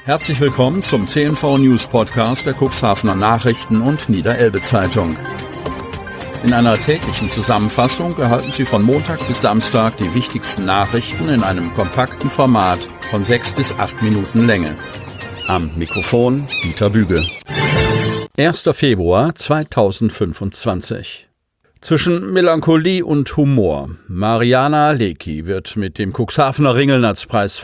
Herzlich willkommen zum CNV News Podcast der Cuxhavener Nachrichten und Niederelbe Zeitung. In einer täglichen Zusammenfassung erhalten Sie von Montag bis Samstag die wichtigsten Nachrichten in einem kompakten Format von 6 bis 8 Minuten Länge. Am Mikrofon Dieter Büge. 1. Februar 2025. Zwischen Melancholie und Humor. Mariana Lecki wird mit dem Cuxhavener Ringelnatz-Preis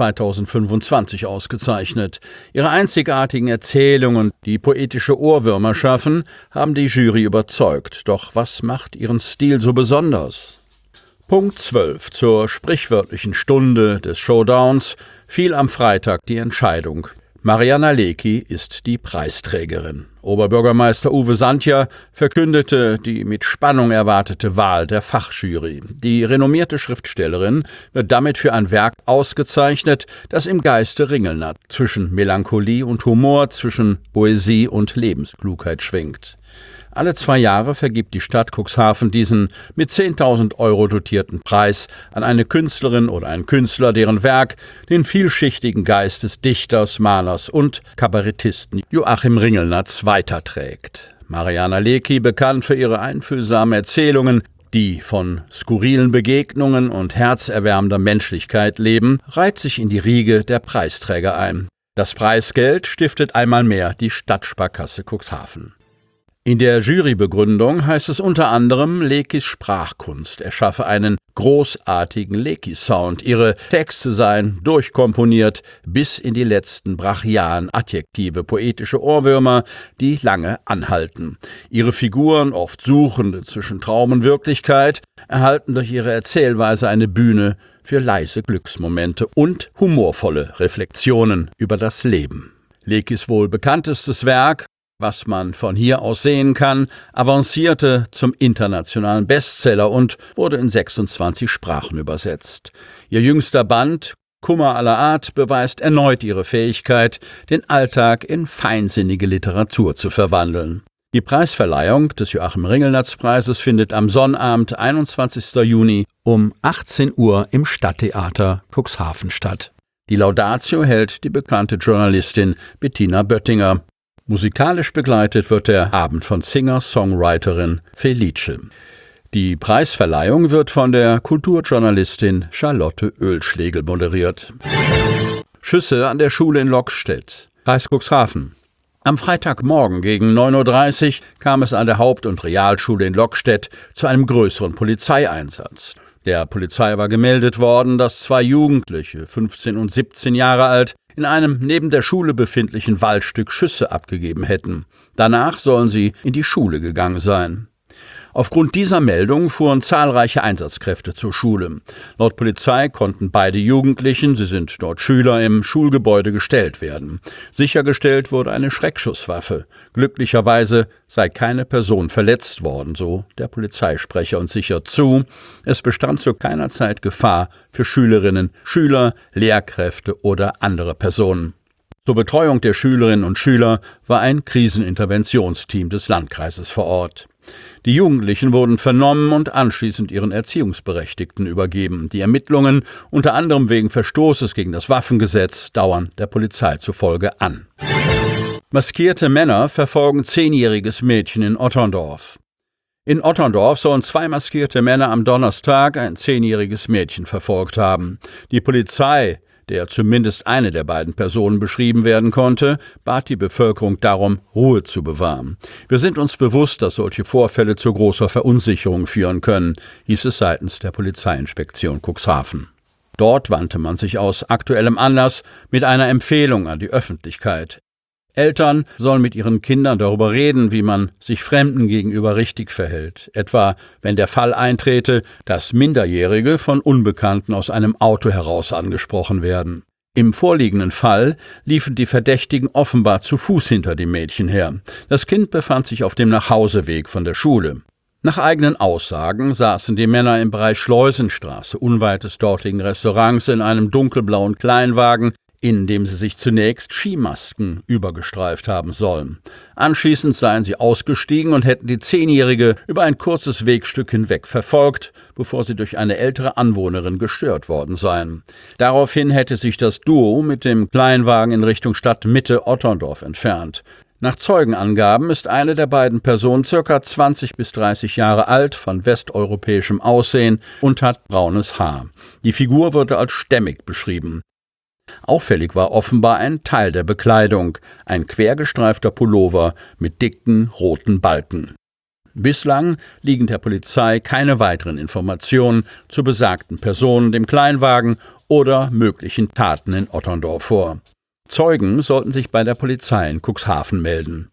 2025 ausgezeichnet. Ihre einzigartigen Erzählungen, die poetische Ohrwürmer schaffen, haben die Jury überzeugt. Doch was macht ihren Stil so besonders? Punkt 12. Zur sprichwörtlichen Stunde des Showdowns fiel am Freitag die Entscheidung. Mariana Lecki ist die Preisträgerin. Oberbürgermeister Uwe Santja verkündete die mit Spannung erwartete Wahl der Fachjury. Die renommierte Schriftstellerin wird damit für ein Werk ausgezeichnet, das im Geiste Ringelnatz zwischen Melancholie und Humor, zwischen Poesie und Lebensklugheit schwingt. Alle 2 Jahre vergibt die Stadt Cuxhaven diesen mit 10.000 € dotierten Preis an eine Künstlerin oder einen Künstler, deren Werk den vielschichtigen Geist des Dichters, Malers und Kabarettisten Joachim Ringelnatz weiterträgt. Mariana Lecki, bekannt für ihre einfühlsamen Erzählungen, die von skurrilen Begegnungen und herzerwärmender Menschlichkeit leben, reiht sich in die Riege der Preisträger ein. Das Preisgeld stiftet einmal mehr die Stadtsparkasse Cuxhaven. In der Jurybegründung heißt es unter anderem, Leckis Sprachkunst erschaffe einen großartigen Lecki-Sound. Ihre Texte seien durchkomponiert bis in die letzten brachialen Adjektive, poetische Ohrwürmer, die lange anhalten. Ihre Figuren, oft Suchende zwischen Traum und Wirklichkeit, erhalten durch ihre Erzählweise eine Bühne für leise Glücksmomente und humorvolle Reflexionen über das Leben. Leckis wohl bekanntestes Werk, was man von hier aus sehen kann, avancierte zum internationalen Bestseller und wurde in 26 Sprachen übersetzt. Ihr jüngster Band, Kummer aller Art, beweist erneut ihre Fähigkeit, den Alltag in feinsinnige Literatur zu verwandeln. Die Preisverleihung des Joachim Ringelnatz-Preises findet am Sonnabend, 21. Juni um 18 Uhr im Stadttheater Cuxhaven statt. Die Laudatio hält die bekannte Journalistin Bettina Böttinger. Musikalisch begleitet wird der Abend von Singer-Songwriterin Felice. Die Preisverleihung wird von der Kulturjournalistin Charlotte Oehlschlegel moderiert. Schüsse an der Schule in Lockstedt, Kreis Cuxhaven. Am Freitagmorgen gegen 9.30 Uhr kam es an der Haupt- und Realschule in Lockstedt zu einem größeren Polizeieinsatz. Der Polizei war gemeldet worden, dass 2 Jugendliche, 15 und 17 Jahre alt, in einem neben der Schule befindlichen Waldstück Schüsse abgegeben hätten. Danach sollen sie in die Schule gegangen sein. Aufgrund dieser Meldung fuhren zahlreiche Einsatzkräfte zur Schule. Laut Polizei konnten beide Jugendlichen, sie sind dort Schüler, im Schulgebäude gestellt werden. Sichergestellt wurde eine Schreckschusswaffe. Glücklicherweise sei keine Person verletzt worden, so der Polizeisprecher, und sichert zu, es bestand zu keiner Zeit Gefahr für Schülerinnen, Schüler, Lehrkräfte oder andere Personen. Zur Betreuung der Schülerinnen und Schüler war ein Kriseninterventionsteam des Landkreises vor Ort. Die Jugendlichen wurden vernommen und anschließend ihren Erziehungsberechtigten übergeben. Die Ermittlungen, unter anderem wegen Verstoßes gegen das Waffengesetz, dauern der Polizei zufolge an. Maskierte Männer verfolgen 10-jähriges Mädchen in Otterndorf. In Otterndorf sollen 2 maskierte Männer am Donnerstag ein 10-jähriges Mädchen verfolgt haben. Die Polizei, der zumindest eine der beiden Personen beschrieben werden konnte, bat die Bevölkerung darum, Ruhe zu bewahren. Wir sind uns bewusst, dass solche Vorfälle zu großer Verunsicherung führen können, hieß es seitens der Polizeiinspektion Cuxhaven. Dort wandte man sich aus aktuellem Anlass mit einer Empfehlung an die Öffentlichkeit. Eltern sollen mit ihren Kindern darüber reden, wie man sich Fremden gegenüber richtig verhält. Etwa, wenn der Fall eintrete, dass Minderjährige von Unbekannten aus einem Auto heraus angesprochen werden. Im vorliegenden Fall liefen die Verdächtigen offenbar zu Fuß hinter dem Mädchen her. Das Kind befand sich auf dem Nachhauseweg von der Schule. Nach eigenen Aussagen saßen die Männer im Bereich Schleusenstraße, unweit des dortigen Restaurants, in einem dunkelblauen Kleinwagen, indem sie sich zunächst Skimasken übergestreift haben sollen. Anschließend seien sie ausgestiegen und hätten die 10-Jährige über ein kurzes Wegstück hinweg verfolgt, bevor sie durch eine ältere Anwohnerin gestört worden seien. Daraufhin hätte sich das Duo mit dem Kleinwagen in Richtung Stadtmitte Otterndorf entfernt. Nach Zeugenangaben ist eine der beiden Personen ca. 20 bis 30 Jahre alt, von westeuropäischem Aussehen und hat braunes Haar. Die Figur wurde als stämmig beschrieben. Auffällig war offenbar ein Teil der Bekleidung, ein quergestreifter Pullover mit dicken roten Balken. Bislang liegen der Polizei keine weiteren Informationen zur besagten Person, dem Kleinwagen oder möglichen Taten in Otterndorf vor. Zeugen sollten sich bei der Polizei in Cuxhaven melden.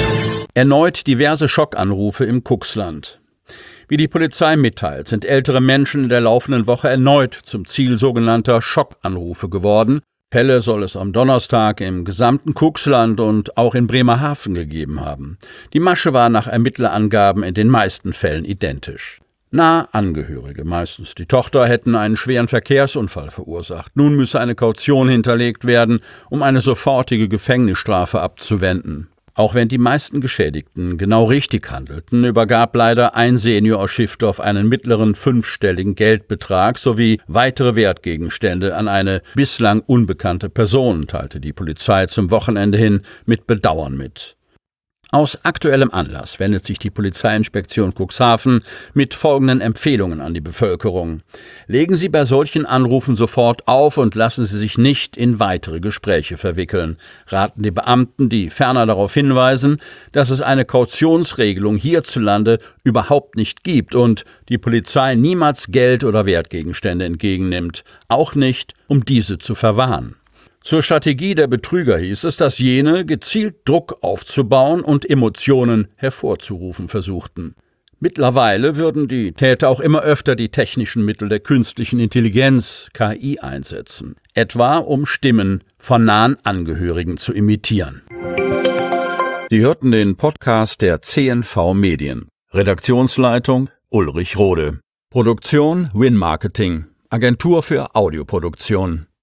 Erneut diverse Schockanrufe im Cuxland. Wie die Polizei mitteilt, sind ältere Menschen in der laufenden Woche erneut zum Ziel sogenannter Schockanrufe geworden. Fälle soll es am Donnerstag im gesamten Cuxland und auch in Bremerhaven gegeben haben. Die Masche war nach Ermittlerangaben in den meisten Fällen identisch. Nahe Angehörige, meistens die Tochter, hätten einen schweren Verkehrsunfall verursacht. Nun müsse eine Kaution hinterlegt werden, um eine sofortige Gefängnisstrafe abzuwenden. Auch wenn die meisten Geschädigten genau richtig handelten, übergab leider ein Senior aus Schiffdorf einen mittleren 5-stelligen Geldbetrag sowie weitere Wertgegenstände an eine bislang unbekannte Person, teilte die Polizei zum Wochenende hin mit Bedauern mit. Aus aktuellem Anlass wendet sich die Polizeiinspektion Cuxhaven mit folgenden Empfehlungen an die Bevölkerung. Legen Sie bei solchen Anrufen sofort auf und lassen Sie sich nicht in weitere Gespräche verwickeln. Raten die Beamten, die ferner darauf hinweisen, dass es eine Kautionsregelung hierzulande überhaupt nicht gibt und die Polizei niemals Geld oder Wertgegenstände entgegennimmt, auch nicht, um diese zu verwahren. Zur Strategie der Betrüger hieß es, dass jene gezielt Druck aufzubauen und Emotionen hervorzurufen versuchten. Mittlerweile würden die Täter auch immer öfter die technischen Mittel der künstlichen Intelligenz, KI, einsetzen, etwa um Stimmen von nahen Angehörigen zu imitieren. Sie hörten den Podcast der CNV Medien. Redaktionsleitung Ulrich Rode. Produktion Win Marketing, Agentur für Audioproduktion.